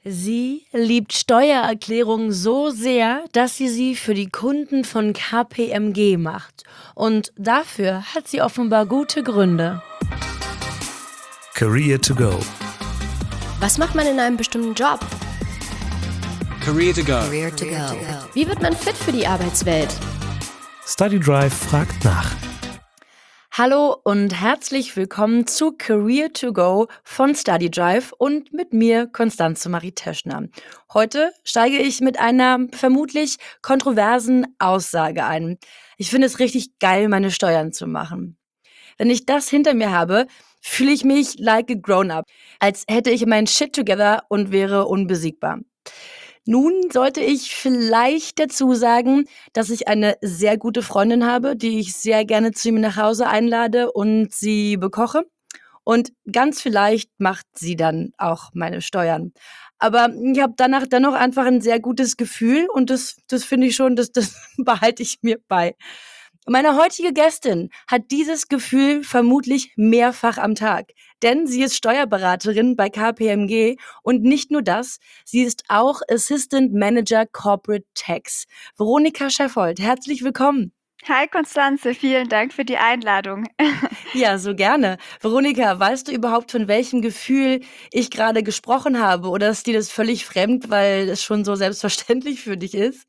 Sie liebt Steuererklärungen so sehr, dass sie für die Kunden von KPMG macht. Und dafür hat sie offenbar gute Gründe. Career to go. Was macht man in einem bestimmten Job? Career to go. Wie wird man fit für die Arbeitswelt? Study Drive fragt nach. Hallo und herzlich willkommen zu Career to Go von Study Drive und mit mir, Constanze Marie Teschner. Heute steige ich mit einer vermutlich kontroversen Aussage ein. Ich finde es richtig geil, meine Steuern zu machen. Wenn ich das hinter mir habe, fühle ich mich like a grown-up, als hätte ich mein Shit together und wäre unbesiegbar. Nun sollte ich vielleicht dazu sagen, dass ich eine sehr gute Freundin habe, die ich sehr gerne zu mir nach Hause einlade und sie bekoche. Und ganz vielleicht macht sie dann auch meine Steuern. Aber ich habe danach dennoch einfach ein sehr gutes Gefühl und das finde ich schon, das behalte ich mir bei. Meine heutige Gästin hat dieses Gefühl vermutlich mehrfach am Tag, denn sie ist Steuerberaterin bei KPMG und nicht nur das, sie ist auch Assistant Manager Corporate Tax. Veronika Scheffold, herzlich willkommen. Hi Constanze, vielen Dank für die Einladung. Ja, so gerne. Veronika, weißt du überhaupt, von welchem Gefühl ich gerade gesprochen habe oder ist dir das völlig fremd, weil es schon so selbstverständlich für dich ist?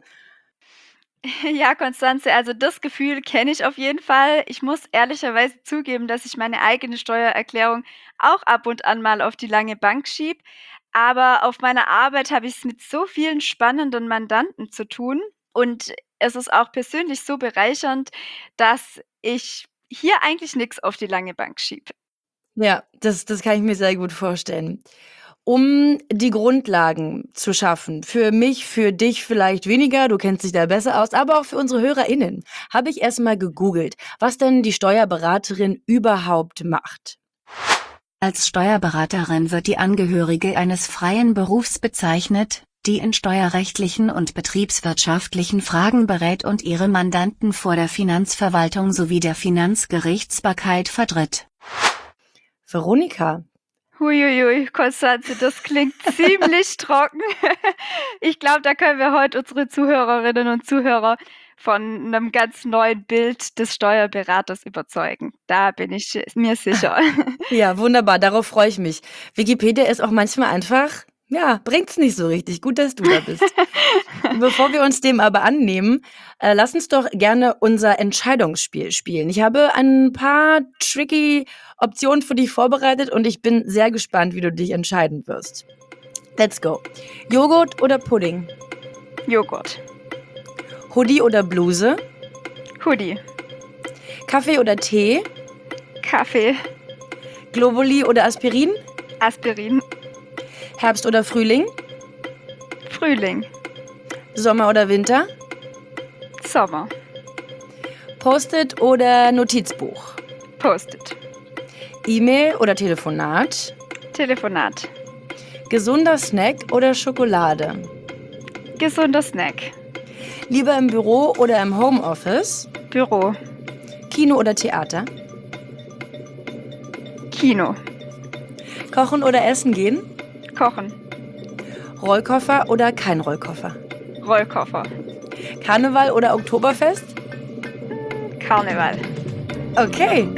Ja, Constanze, also das Gefühl kenne ich auf jeden Fall. Ich muss ehrlicherweise zugeben, dass ich meine eigene Steuererklärung auch ab und an mal auf die lange Bank schiebe. Aber auf meiner Arbeit habe ich es mit so vielen spannenden Mandanten zu tun. Und es ist auch persönlich so bereichernd, dass ich hier eigentlich nichts auf die lange Bank schiebe. Ja, das kann ich mir sehr gut vorstellen. Um die Grundlagen zu schaffen, für mich, für dich vielleicht weniger, du kennst dich da besser aus, aber auch für unsere HörerInnen, habe ich erst mal gegoogelt, was denn die Steuerberaterin überhaupt macht. Als Steuerberaterin wird die Angehörige eines freien Berufs bezeichnet, die in steuerrechtlichen und betriebswirtschaftlichen Fragen berät und ihre Mandanten vor der Finanzverwaltung sowie der Finanzgerichtsbarkeit vertritt. Veronika, Huiuiui, Constanze, das klingt ziemlich trocken. Ich glaube, da können wir heute unsere Zuhörerinnen und Zuhörer von einem ganz neuen Bild des Steuerberaters überzeugen. Da bin ich mir sicher. ja, wunderbar, darauf freue ich mich. Wikipedia ist auch manchmal einfach, ja, bringt's nicht so richtig. Gut, dass du da bist. Bevor wir uns dem aber annehmen, lass uns doch gerne unser Entscheidungsspiel spielen. Ich habe ein paar tricky Optionen für dich vorbereitet und ich bin sehr gespannt, wie du dich entscheiden wirst. Let's go. Joghurt oder Pudding? Joghurt. Hoodie oder Bluse? Hoodie. Kaffee oder Tee? Kaffee. Globuli oder Aspirin? Aspirin. Herbst oder Frühling? Frühling. Sommer oder Winter? Sommer. Post-it oder Notizbuch? Post-it. E-Mail oder Telefonat? Telefonat. Gesunder Snack oder Schokolade? Gesunder Snack. Lieber im Büro oder im Homeoffice? Büro. Kino oder Theater? Kino. Kochen oder essen gehen? Kochen. Rollkoffer oder kein Rollkoffer? Rollkoffer. Karneval oder Oktoberfest? Karneval. Okay.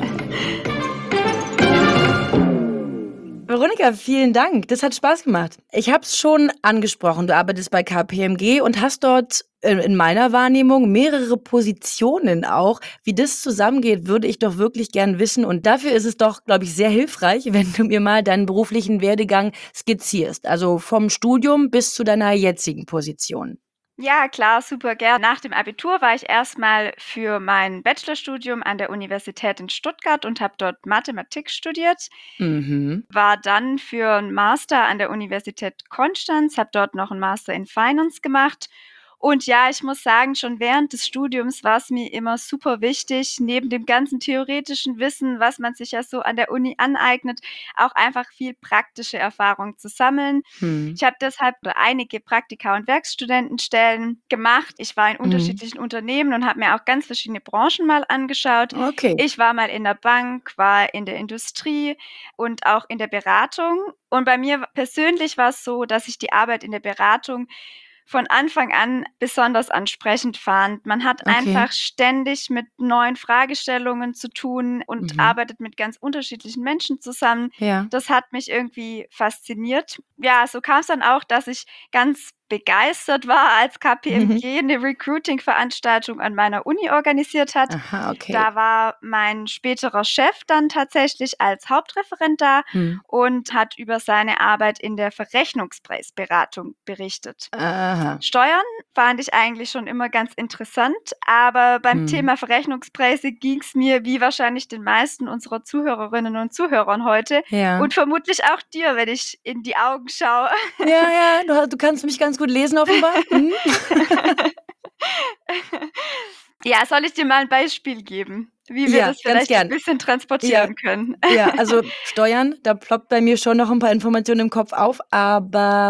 Veronika, vielen Dank. Das hat Spaß gemacht. Ich habe es schon angesprochen. Du arbeitest bei KPMG und hast dort in meiner Wahrnehmung mehrere Positionen auch. Wie das zusammengeht, würde ich doch wirklich gern wissen. Und dafür ist es doch, glaube ich, sehr hilfreich, wenn du mir mal deinen beruflichen Werdegang skizzierst. Also vom Studium bis zu deiner jetzigen Position. Ja, klar, super gern. Nach dem Abitur war ich erstmal für mein Bachelorstudium an der Universität in Stuttgart und habe dort Mathematik studiert. Mhm. War dann für 'n Master an der Universität Konstanz, habe dort noch 'n Master in Finance gemacht Und ja, ich muss sagen, schon während des Studiums war es mir immer super wichtig, neben dem ganzen theoretischen Wissen, was man sich ja so an der Uni aneignet, auch einfach viel praktische Erfahrung zu sammeln. Hm. Ich habe deshalb einige Praktika- und Werkstudentenstellen gemacht. Ich war in unterschiedlichen Unternehmen und habe mir auch ganz verschiedene Branchen mal angeschaut. Okay. Ich war mal in der Bank, war in der Industrie und auch in der Beratung. Und bei mir persönlich war es so, dass ich die Arbeit in der Beratung von Anfang an besonders ansprechend fand. Man hat Okay. einfach ständig mit neuen Fragestellungen zu tun und Mhm. arbeitet mit ganz unterschiedlichen Menschen zusammen. Ja. Das hat mich irgendwie fasziniert. Ja, so kam es dann auch, dass ich ganz begeistert war, als KPMG eine Recruiting-Veranstaltung an meiner Uni organisiert hat. Aha, okay. Da war mein späterer Chef dann tatsächlich als Hauptreferent da Hm. und hat über seine Arbeit in der Verrechnungspreisberatung berichtet. Aha. Steuern fand ich eigentlich schon immer ganz interessant, aber beim Hm. Thema Verrechnungspreise ging es mir wie wahrscheinlich den meisten unserer Zuhörerinnen und Zuhörern heute Ja. und vermutlich auch dir, wenn ich in die Augen schaue. Ja, du kannst mich ganz gut lesen offenbar. Mhm. Ja, soll ich dir mal ein Beispiel geben, wie wir Ja, das ganz vielleicht ein gern. bisschen transportieren können? Ja, also Steuern, da ploppt bei mir schon noch ein paar Informationen im Kopf auf, aber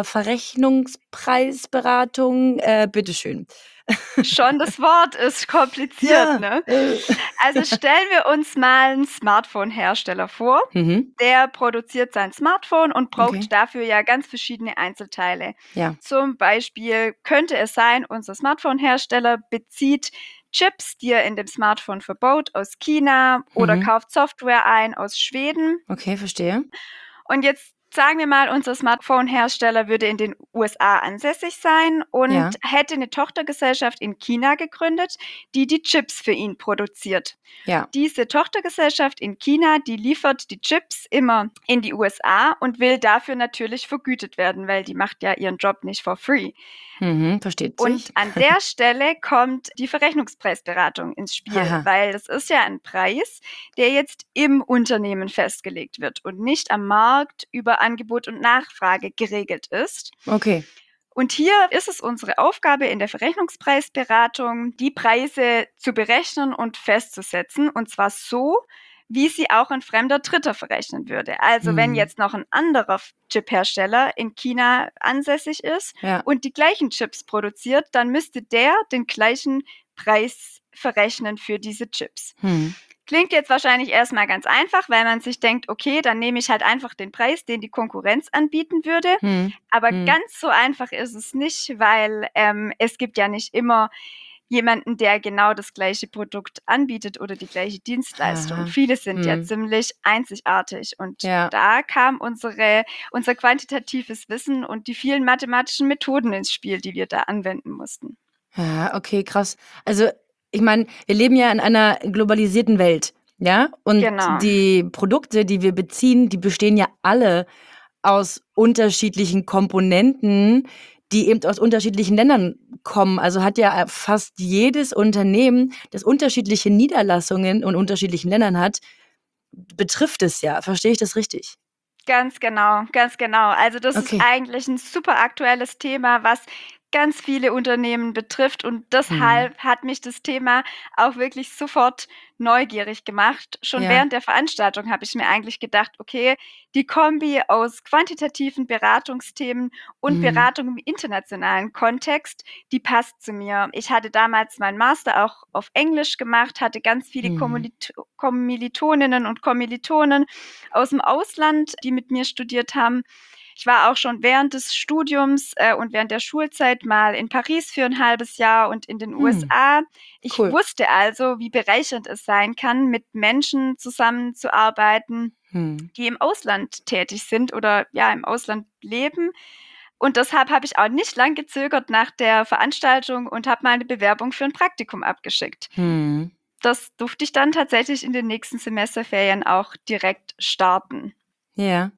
Verrechnungspreisberatung, bitteschön. Schon das Wort ist kompliziert, ne? Also stellen wir uns mal einen Smartphone-Hersteller vor. Mhm. Der produziert sein Smartphone und braucht Okay. dafür ja ganz verschiedene Einzelteile. Ja. Zum Beispiel könnte es sein, unser Smartphone-Hersteller bezieht Chips, die er in dem Smartphone verbaut, aus China oder Mhm. kauft Software ein aus Schweden. Okay, verstehe. Und jetzt sagen wir mal, unser Smartphone-Hersteller würde in den USA ansässig sein und Ja. hätte eine Tochtergesellschaft in China gegründet, die die Chips für ihn produziert. Ja. Diese Tochtergesellschaft in China, die liefert die Chips immer in die USA und will dafür natürlich vergütet werden, weil die macht ja ihren Job nicht for free. Mhm, versteht Und sich. an der Stelle kommt die Verrechnungspreisberatung ins Spiel, Aha. weil das ist ja ein Preis, der jetzt im Unternehmen festgelegt wird und nicht am Markt über Angebot und Nachfrage geregelt ist. Okay. Und hier ist es unsere Aufgabe in der Verrechnungspreisberatung, die Preise zu berechnen und festzusetzen, und zwar so, wie sie auch ein fremder Dritter verrechnen würde. Also wenn Mhm. jetzt noch ein anderer Chip-Hersteller in China ansässig ist Ja. und die gleichen Chips produziert, dann müsste der den gleichen Preis verrechnen für diese Chips. Hm. Klingt jetzt wahrscheinlich erstmal ganz einfach, weil man sich denkt, okay, dann nehme ich halt einfach den Preis, den die Konkurrenz anbieten würde. Hm. Aber Hm. ganz so einfach ist es nicht, weil es gibt ja nicht immer jemanden, der genau das gleiche Produkt anbietet oder die gleiche Dienstleistung. Aha. Viele sind ja Hm. ziemlich einzigartig und Ja. da kam unser quantitatives Wissen und die vielen mathematischen Methoden ins Spiel, die wir da anwenden mussten. Ja, okay, krass. Also, ich meine, wir leben ja in einer globalisierten Welt, ja? Und Genau. die Produkte, die wir beziehen, die bestehen ja alle aus unterschiedlichen Komponenten, die eben aus unterschiedlichen Ländern kommen. Also hat ja fast jedes Unternehmen, das unterschiedliche Niederlassungen in unterschiedlichen Ländern hat, betrifft es ja. Verstehe ich das richtig? Ganz genau, ganz genau. Also das Okay. ist eigentlich ein super aktuelles Thema, was ganz viele Unternehmen betrifft und deshalb hat mich das Thema auch wirklich sofort neugierig gemacht. Schon Ja. während der Veranstaltung habe ich mir eigentlich gedacht, okay, die Kombi aus quantitativen Beratungsthemen und Mhm. Beratung im internationalen Kontext, die passt zu mir. Ich hatte damals meinen Master auch auf Englisch gemacht, hatte ganz viele Mhm. Kommilitoninnen und Kommilitonen aus dem Ausland, die mit mir studiert haben. Ich war auch schon während des Studiums und während der Schulzeit mal in Paris für ein halbes Jahr und in den USA. Ich Cool. wusste also, wie bereichernd es sein kann, mit Menschen zusammenzuarbeiten, Hm. die im Ausland tätig sind oder ja im Ausland leben. Und deshalb habe ich auch nicht lang gezögert nach der Veranstaltung und habe meine Bewerbung für ein Praktikum abgeschickt. Hm. Das durfte ich dann tatsächlich in den nächsten Semesterferien auch direkt starten. Ja.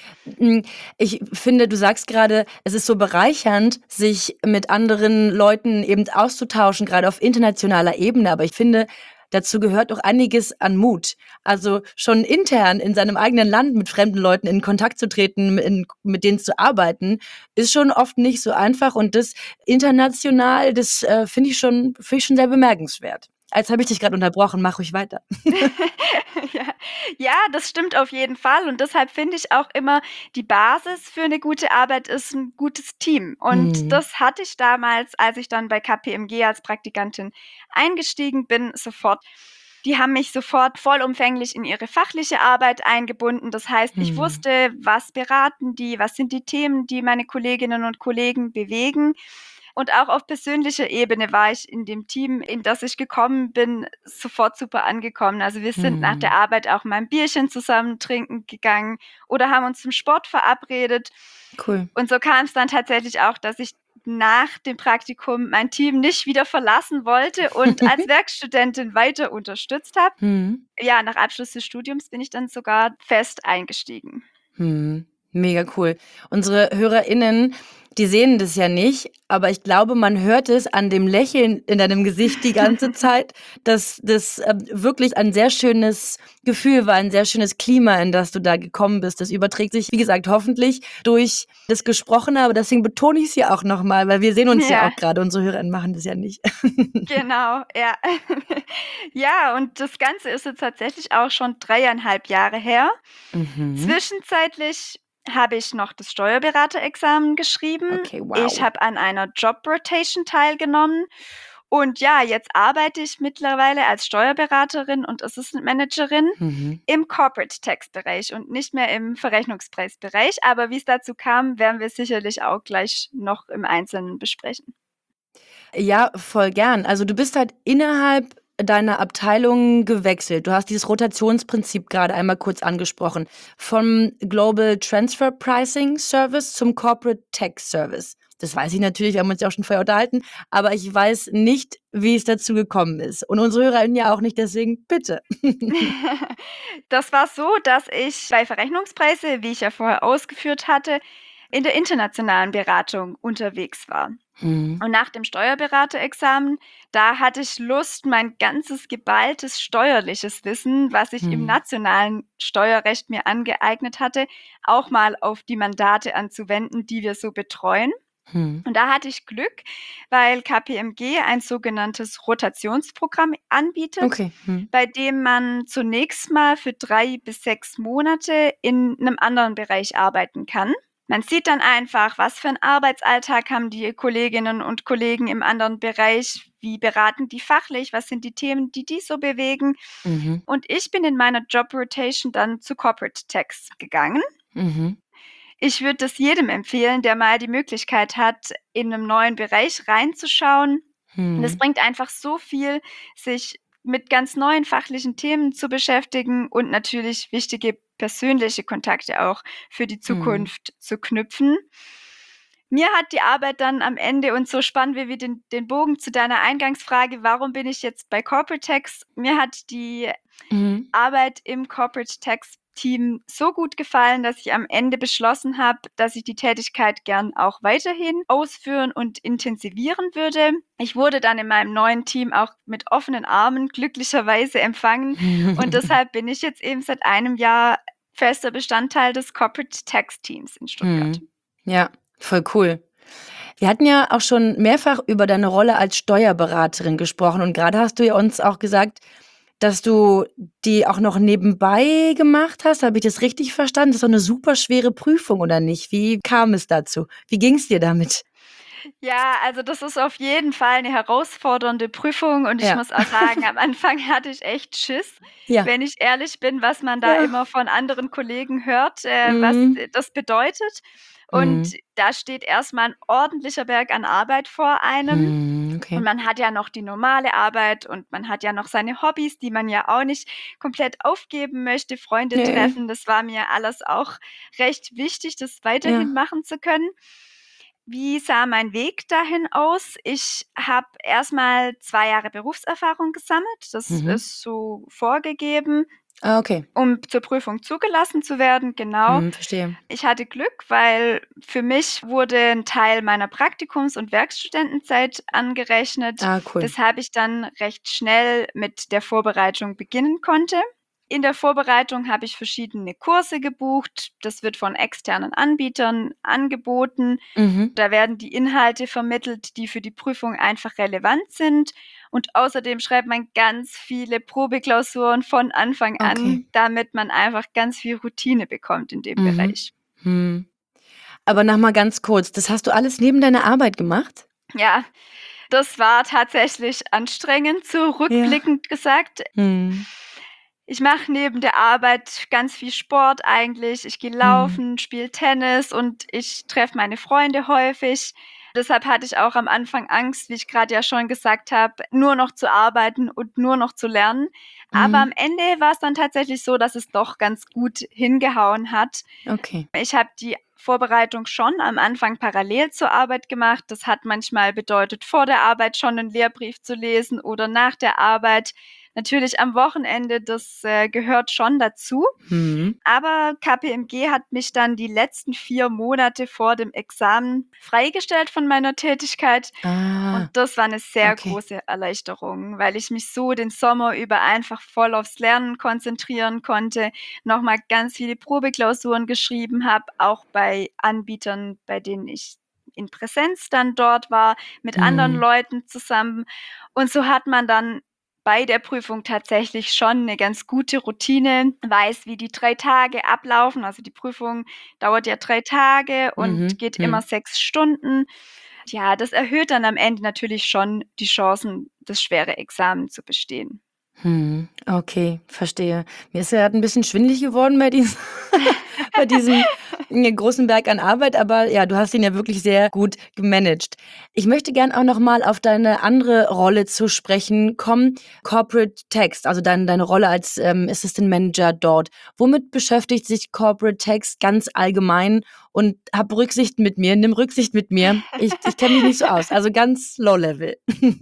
Ich finde, du sagst gerade, es ist so bereichernd, sich mit anderen Leuten eben auszutauschen, gerade auf internationaler Ebene. Aber ich finde, dazu gehört auch einiges an Mut. Also schon intern in seinem eigenen Land mit fremden Leuten in Kontakt zu treten, mit denen zu arbeiten, ist schon oft nicht so einfach. Und das international, das finde ich schon sehr bemerkenswert. Als habe ich dich gerade unterbrochen, mach ruhig weiter. Ja. Ja, das stimmt auf jeden Fall und deshalb finde ich auch immer, die Basis für eine gute Arbeit ist ein gutes Team. Und Mhm. das hatte ich damals, als ich dann bei KPMG als Praktikantin eingestiegen bin, sofort. Die haben mich sofort vollumfänglich in ihre fachliche Arbeit eingebunden. Das heißt, ich Mhm. wusste, was beraten die, was sind die Themen, die meine Kolleginnen und Kollegen bewegen. Und auch auf persönlicher Ebene war ich in dem Team, in das ich gekommen bin, sofort super angekommen. Also wir sind nach der Mhm. Arbeit auch mal ein Bierchen zusammen trinken gegangen oder haben uns zum Sport verabredet. Cool. Und so kam es dann tatsächlich auch, dass ich nach dem Praktikum mein Team nicht wieder verlassen wollte und als Werkstudentin weiter unterstützt habe. Mhm. Ja, nach Abschluss des Studiums bin ich dann sogar fest eingestiegen. Mhm. Mega cool. Unsere HörerInnen, die sehen das ja nicht, aber ich glaube, man hört es an dem Lächeln in deinem Gesicht die ganze Zeit, dass das wirklich ein sehr schönes Gefühl war, ein sehr schönes Klima, in das du da gekommen bist. Das überträgt sich, wie gesagt, hoffentlich durch das Gesprochene, aber deswegen betone ich es hier auch nochmal, weil wir sehen uns ja Ja. auch gerade, unsere HörerInnen machen das ja nicht. Genau, ja. Ja, und das Ganze ist jetzt tatsächlich auch schon 3,5 Jahre her. Mhm. Zwischenzeitlich habe ich noch das Steuerberaterexamen geschrieben. Okay, Ich wow. habe an einer Job Rotation teilgenommen und ja, jetzt arbeite ich mittlerweile als Steuerberaterin und Assistant Managerin Mhm. im Corporate Tax Bereich und nicht mehr im Verrechnungspreisbereich. Aber wie es dazu kam, werden wir sicherlich auch gleich noch im Einzelnen besprechen. Ja, voll gern. Also, du bist halt innerhalb deiner Abteilung gewechselt. Du hast dieses Rotationsprinzip gerade einmal kurz angesprochen. Vom Global Transfer Pricing Service zum Corporate Tax Service. Das weiß ich natürlich, wir haben uns ja auch schon vorher unterhalten, aber ich weiß nicht, wie es dazu gekommen ist. Und unsere HörerInnen ja auch nicht, deswegen bitte. Das war so, dass ich bei Verrechnungspreise, wie ich ja vorher ausgeführt hatte, in der internationalen Beratung unterwegs war. Mhm. Und nach dem Steuerberaterexamen, da hatte ich Lust, mein ganzes geballtes steuerliches Wissen, was ich im Mhm. nationalen Steuerrecht mir angeeignet hatte, auch mal auf die Mandate anzuwenden, die wir so betreuen. Mhm. Und da hatte ich Glück, weil KPMG ein sogenanntes Rotationsprogramm anbietet, Okay. Mhm. bei dem man zunächst mal für 3 bis 6 Monate in einem anderen Bereich arbeiten kann. Man sieht dann einfach, was für 'n Arbeitsalltag haben die Kolleginnen und Kollegen im anderen Bereich, wie beraten die fachlich, was sind die Themen, die die so bewegen. Mhm. Und ich bin in meiner Job Rotation dann zu Corporate Tax gegangen. Mhm. Ich würde das jedem empfehlen, der mal die Möglichkeit hat, in 'nem neuen Bereich reinzuschauen. Und es Mhm. bringt einfach so viel, sich mit ganz neuen fachlichen Themen zu beschäftigen und natürlich wichtige persönliche Kontakte auch für die Mhm. Zukunft zu knüpfen. Mir hat die Arbeit dann am Ende und so spannen wir wieder den Bogen zu deiner Eingangsfrage: „Warum bin ich jetzt bei Corporate Tax?“ Mir hat die Mhm. Arbeit im Corporate Tax Team so gut gefallen, dass ich am Ende beschlossen habe, dass ich die Tätigkeit gern auch weiterhin ausführen und intensivieren würde. Ich wurde dann in meinem neuen Team auch mit offenen Armen glücklicherweise empfangen und deshalb bin ich jetzt eben seit einem Jahr fester Bestandteil des Corporate Tax Teams in Stuttgart. Mhm. Ja, voll cool. Wir hatten ja auch schon mehrfach über deine Rolle als Steuerberaterin gesprochen und gerade hast du ja uns auch gesagt, dass du die auch noch nebenbei gemacht hast. Habe ich das richtig verstanden? Das ist doch 'ne super schwere Prüfung, oder nicht? Wie kam es dazu? Wie ging's dir damit? Ja, also das ist auf jeden Fall 'ne herausfordernde Prüfung und ich Ja. muss auch sagen, am Anfang hatte ich echt Schiss, Ja. wenn ich ehrlich bin, was man da Ja. immer von anderen Kollegen hört, was Mhm. das bedeutet. Und Mhm. da steht erst mal 'n ordentlicher Berg an Arbeit vor einem. Mhm. Und Okay. man hat ja noch die normale Arbeit und man hat ja noch seine Hobbys, die man ja auch nicht komplett aufgeben möchte. Freunde Ne. treffen, das war mir alles auch recht wichtig, das Ja. weiterhin machen zu können. Wie sah mein Weg dahin aus? Ich habe erst mal 2 Jahre Berufserfahrung gesammelt. Das Mhm. ist so vorgegeben. Ah, okay. um zur Prüfung zugelassen zu werden, genau. Verstehe. Ich hatte Glück, weil für mich wurde ein Teil meiner Praktikums- und Werkstudentenzeit angerechnet, Ah, cool. weshalb ich dann recht schnell mit der Vorbereitung beginnen konnte. In der Vorbereitung habe ich verschiedene Kurse gebucht. Das wird von externen Anbietern angeboten. Mhm. Da werden die Inhalte vermittelt, die für die Prüfung einfach relevant sind. Und außerdem schreibt man ganz viele Probeklausuren von Anfang Okay. an, damit man einfach ganz viel Routine bekommt in dem Mhm. Bereich. Hm. Aber noch mal ganz kurz, das hast du alles neben deiner Arbeit gemacht? Ja, das war tatsächlich anstrengend, so Ja. rückblickend gesagt. Mhm. Ich mache neben der Arbeit ganz viel Sport eigentlich. Ich gehe Mhm. laufen, spiele Tennis und ich treffe meine Freunde häufig. Deshalb hatte ich auch am Anfang Angst, wie ich gerade ja schon gesagt habe, nur noch zu arbeiten und nur noch zu lernen. Aber Mhm. am Ende war es dann tatsächlich so, dass es doch ganz gut hingehauen hat. Okay. Ich habe die Vorbereitung schon am Anfang parallel zur Arbeit gemacht. Das hat manchmal bedeutet, vor der Arbeit schon 'nen Lehrbrief zu lesen oder nach der Arbeit. Natürlich am Wochenende, das, gehört schon dazu. Mhm. Aber KPMG hat mich dann die letzten 4 Monate vor dem Examen freigestellt von meiner Tätigkeit und Ah, das war 'ne sehr okay. große Erleichterung, weil ich mich so den Sommer über einfach voll aufs Lernen konzentrieren konnte, noch mal ganz viele Probeklausuren geschrieben habe, auch bei Anbietern, bei denen ich in Präsenz dann dort war, mit anderen Mhm. Leuten zusammen. Und so hat man dann bei der Prüfung tatsächlich schon 'ne ganz gute Routine, weiß, wie die 3 Tage ablaufen. Also, die Prüfung dauert ja 3 Tage und Mhm. geht immer Mhm. 6 Stunden. Ja, das erhöht dann am Ende natürlich schon die Chancen, das schwere Examen zu bestehen. Mhm. Okay, verstehe. Mir ist ja grad 'n bisschen schwindelig geworden bei diesem bei diesem, großen Berg an Arbeit, aber ja, du hast ihn ja wirklich sehr gut gemanagt. Ich möchte gern auch noch mal auf deine andere Rolle zu sprechen kommen, Corporate Tax, also deine Rolle als, Assistant Manager dort. Womit beschäftigt sich Corporate Tax ganz allgemein? Und hab Rücksicht mit mir, nimm Rücksicht mit mir. Ich kenne mich nicht so aus, also ganz low level.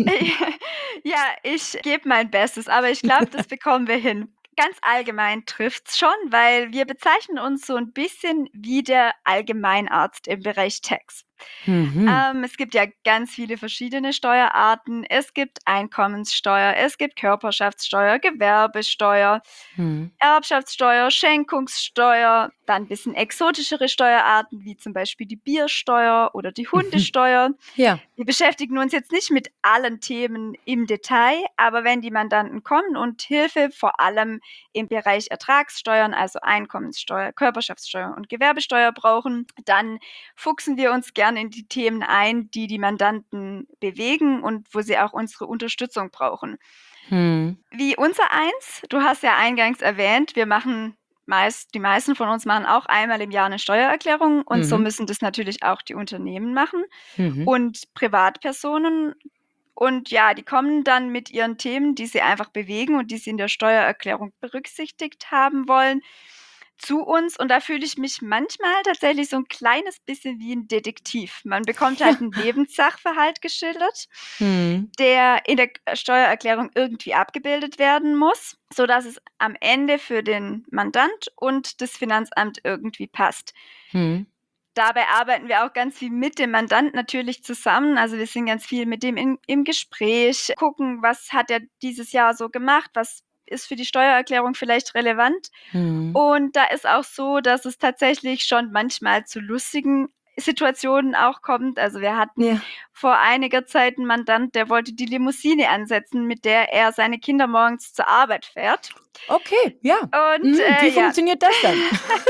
Ja, ich gebe mein Bestes, aber ich glaube, das bekommen wir hin. Ganz allgemein trifft's schon, weil wir bezeichnen uns so 'n bisschen wie der Allgemeinarzt im Bereich Tax. Mhm. Es gibt ja ganz viele verschiedene Steuerarten. Es gibt Einkommenssteuer, es gibt Körperschaftssteuer, Gewerbesteuer, Mhm. Erbschaftssteuer, Schenkungssteuer, dann bisschen exotischere Steuerarten wie zum Beispiel die Biersteuer oder die Mhm. Hundesteuer. Ja. Wir beschäftigen uns jetzt nicht mit allen Themen im Detail, aber wenn die Mandanten kommen und Hilfe vor allem im Bereich Ertragssteuern, also Einkommenssteuer, Körperschaftssteuer und Gewerbesteuer brauchen, dann fuchsen wir uns gern in die Themen ein, die die Mandanten bewegen und wo sie auch unsere Unterstützung brauchen. Mhm. Wie unsereins, du hast ja eingangs erwähnt, wir machen die meisten von uns machen auch einmal im Jahr 'ne Steuererklärung und so Mhm. müssen das natürlich auch die Unternehmen machen Mhm. und Privatpersonen. Und ja, die kommen dann mit ihren Themen, die sie einfach bewegen und die sie in der Steuererklärung berücksichtigt haben wollen, zu uns. Und da fühle ich mich manchmal tatsächlich so 'n kleines bisschen wie 'n Detektiv. Man bekommt halt 'n Lebenssachverhalt geschildert, Mhm. der in der Steuererklärung irgendwie abgebildet werden muss, sodass es am Ende für den Mandant und das Finanzamt irgendwie passt. Mhm. Dabei arbeiten wir auch ganz viel mit dem Mandanten natürlich zusammen. Also, wir sind ganz viel mit dem im Gespräch, gucken, was hat er dieses Jahr so gemacht, was ist für die Steuererklärung vielleicht relevant. Mhm. Und da ist auch so, dass es tatsächlich schon manchmal zu lustigen Situationen auch kommt. Also, wir hatten Ja. vor einiger Zeit 'n Mandant, der wollte die Limousine ansetzen, mit der er seine Kinder morgens zur Arbeit fährt. Okay, ja. Und, Mhm. Wie ja, funktioniert das dann?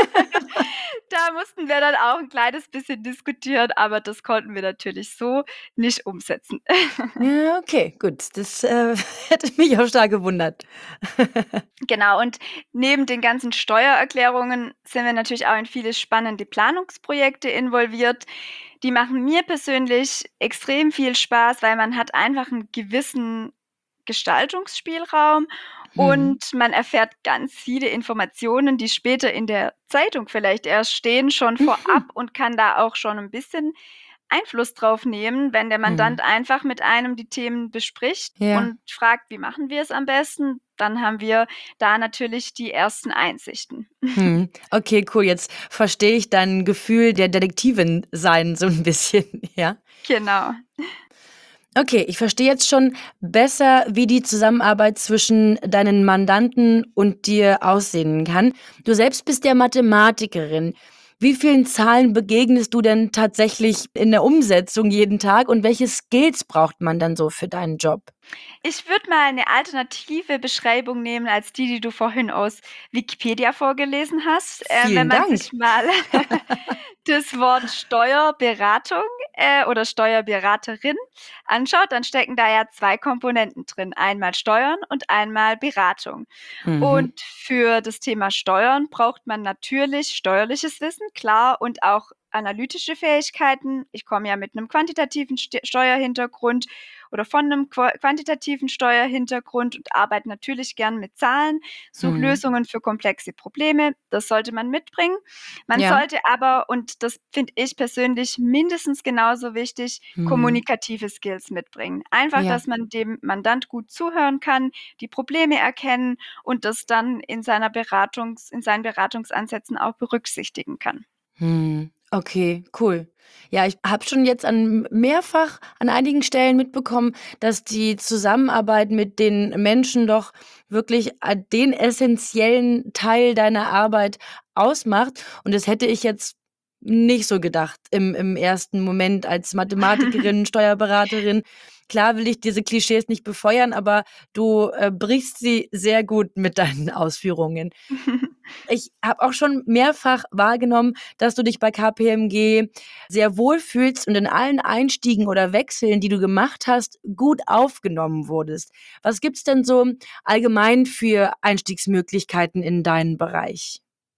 da mussten wir dann auch 'n kleines bisschen diskutieren, aber das konnten wir natürlich so nicht umsetzen. Ja, okay, gut. Das, hätte mich auch stark gewundert. Genau, und neben den ganzen Steuererklärungen sind wir natürlich auch in viele spannende Planungsprojekte involviert. Die machen mir persönlich extrem viel Spaß, weil man hat einfach 'n gewissen Gestaltungsspielraum Mhm. und man erfährt ganz viele Informationen, die später in der Zeitung vielleicht erst stehen, schon vorab Mhm. und kann da auch schon 'n bisschen Einfluss drauf nehmen, wenn der Mandant Mhm. einfach mit einem die Themen bespricht Ja. und fragt: „Wie machen wir es am besten?“ Dann haben wir da natürlich die ersten Einsichten. Mhm. Okay, cool. Jetzt verstehe ich dein Gefühl der Detektivin sein so ein bisschen, ja? Genau. Okay, ich verstehe jetzt schon besser, wie die Zusammenarbeit zwischen deinen Mandanten und dir aussehen kann. Du selbst bist ja Mathematikerin. Wie vielen Zahlen begegnest du denn tatsächlich in der Umsetzung jeden Tag und welche Skills braucht man dann so für deinen Job? Ich würde mal eine alternative Beschreibung nehmen als die du vorhin aus Wikipedia vorgelesen hast. Wenn Vielen man Dank. sich mal das Wort Steuerberatung, oder Steuerberaterin anschaut, dann stecken da ja 2 Komponenten drin, einmal Steuern und einmal Beratung. Mhm. Und für das Thema Steuern braucht man natürlich steuerliches Wissen, klar, und auch analytische Fähigkeiten. Ich komme ja mit einem quantitativen Steuerhintergrund oder von einem quantitativen Steuerhintergrund und arbeite natürlich gern mit Zahlen, suche Mhm. Lösungen für komplexe Probleme. Das sollte man mitbringen. Man Ja. sollte aber, und das finde ich persönlich mindestens genauso wichtig, Mhm. kommunikative Skills mitbringen. Einfach, Ja. dass man dem Mandant gut zuhören kann, die Probleme erkennen und das dann in seinen Beratungsansätzen auch berücksichtigen kann. Mhm. Okay, cool. Ja, ich habe schon jetzt mehrfach an einigen Stellen mitbekommen, dass die Zusammenarbeit mit den Menschen doch wirklich den essenziellen Teil deiner Arbeit ausmacht. Und das hätte ich jetzt nicht so gedacht im ersten Moment als Mathematikerin, Steuerberaterin. Klar will ich diese Klischees nicht befeuern, aber du brichst sie sehr gut mit deinen Ausführungen. Ich habe auch schon mehrfach wahrgenommen, dass du dich bei KPMG sehr wohlfühlst und in allen Einstiegen oder Wechseln, die du gemacht hast, gut aufgenommen wurdest. Was gibt's denn so allgemein für Einstiegsmöglichkeiten in deinen Bereich?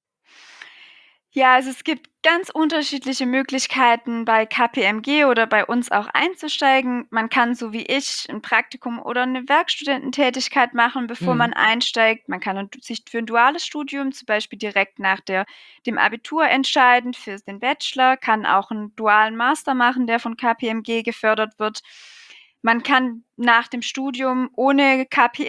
Ja, also es gibt ganz unterschiedliche Möglichkeiten, bei KPMG oder bei uns auch einzusteigen. Man kann, so wie ich, ein Praktikum oder eine Werkstudententätigkeit machen, bevor man Mhm. einsteigt. Man kann sich für ein duales Studium, zum Beispiel direkt nach dem Abitur entscheiden für den Bachelor, kann auch einen dualen Master machen, der von KPMG gefördert wird. Man kann nach dem Studium ohne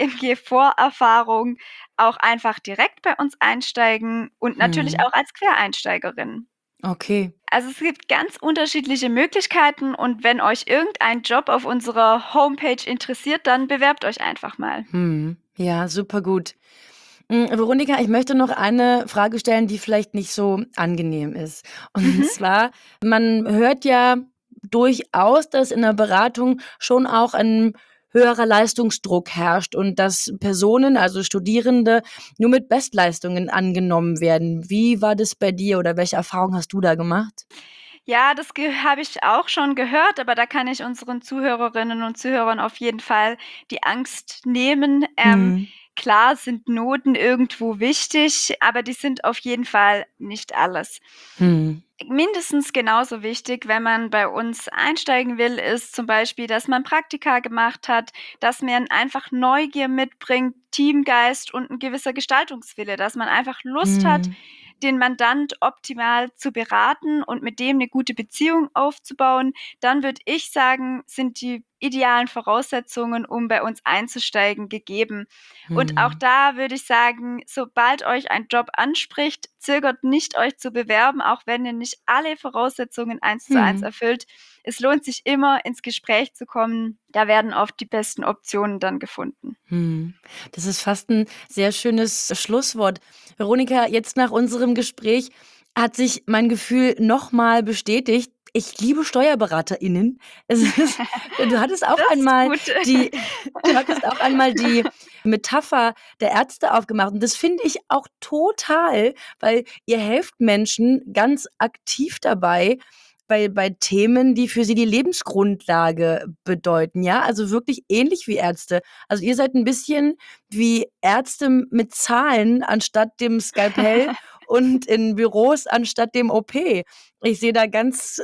KPMG-Vorerfahrung auch einfach direkt bei uns einsteigen und natürlich Mhm. auch als Quereinsteigerin. Okay. Also, es gibt ganz unterschiedliche Möglichkeiten und wenn euch irgendein Job auf unserer Homepage interessiert, dann bewerbt euch einfach mal. Mhm. Ja, super gut. Veronika, ich möchte noch eine Frage stellen, die vielleicht nicht so angenehm ist. Und Mhm. zwar, man hört ja durchaus, dass in der Beratung schon auch ein höherer Leistungsdruck herrscht und dass Personen, also Studierende, nur mit Bestleistungen angenommen werden. Wie war das bei dir oder welche Erfahrungen hast du da gemacht? Ja, das habe ich auch schon gehört, aber da kann ich unseren Zuhörerinnen und Zuhörern auf jeden Fall die Angst nehmen. Mhm. Klar sind Noten irgendwo wichtig, aber die sind auf jeden Fall nicht alles. Mhm. Mindestens genauso wichtig, wenn man bei uns einsteigen will, ist zum Beispiel, dass man Praktika gemacht hat, dass man einfach Neugier mitbringt, Teamgeist und ein gewisser Gestaltungswille, dass man einfach Lust hat, Mhm. den Mandant optimal zu beraten und mit dem eine gute Beziehung aufzubauen. Dann würde ich sagen, sind die idealen Voraussetzungen, um bei uns einzusteigen, gegeben. Und auch Mhm. da würde ich sagen, sobald euch ein Job anspricht, zögert nicht, euch zu bewerben, auch wenn ihr nicht alle Voraussetzungen eins zu eins Mhm. erfüllt. Es lohnt sich immer, ins Gespräch zu kommen. Da werden oft die besten Optionen dann gefunden. Mhm. Das ist fast ein sehr schönes Schlusswort. Veronika, jetzt nach unserem Gespräch hat sich mein Gefühl noch mal bestätigt. Ich liebe SteuerberaterInnen. Es ist du hattest auch Das ist einmal gut. die du hattest auch einmal die Metapher der Ärzte aufgemacht und das finde ich auch total, weil ihr helft Menschen ganz aktiv dabei bei Themen, die für sie die Lebensgrundlage bedeuten, ja? Also wirklich ähnlich wie Ärzte. Also, ihr seid 'n bisschen wie Ärzte mit Zahlen anstatt dem Skalpell und in Büros anstatt dem OP. Ich sehe da ganz,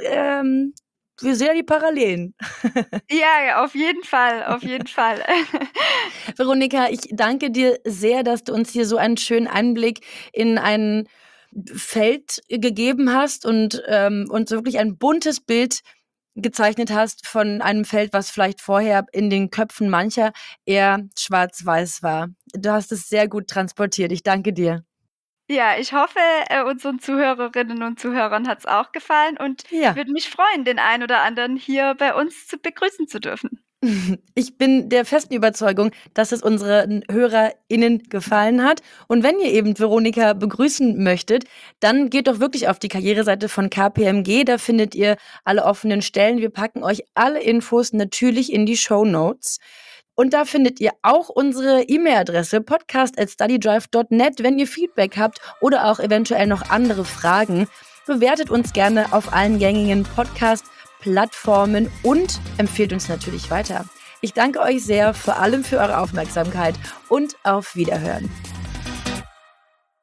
wir sehen da die Parallelen. Ja, ja, auf jeden Fall, auf jeden Fall. Veronika, ich danke dir sehr, dass du uns hier so einen schönen Einblick in ein Feld gegeben hast und, uns wirklich ein buntes Bild gezeichnet hast von einem Feld, was vielleicht vorher in den Köpfen mancher eher schwarz-weiß war. Du hast es sehr gut transportiert. Ich danke dir. Ja, ich hoffe, unseren Zuhörerinnen und Zuhörern hat's auch gefallen und Ja. würde mich freuen, den einen oder anderen hier bei uns begrüßen zu dürfen. Ich bin der festen Überzeugung, dass es unseren HörerInnen gefallen hat. Und wenn ihr eben Veronika begrüßen möchtet, dann geht doch wirklich auf die Karriereseite von KPMG. Da findet ihr alle offenen Stellen. Wir packen euch alle Infos natürlich in die Shownotes. Und da findet ihr auch unsere E-Mail-Adresse podcast@studydrive.net. Wenn ihr Feedback habt oder auch eventuell noch andere Fragen, bewertet uns gerne auf allen gängigen Podcast-Plattformen und empfehlt uns natürlich weiter. Ich danke euch sehr, vor allem für eure Aufmerksamkeit und auf Wiederhören.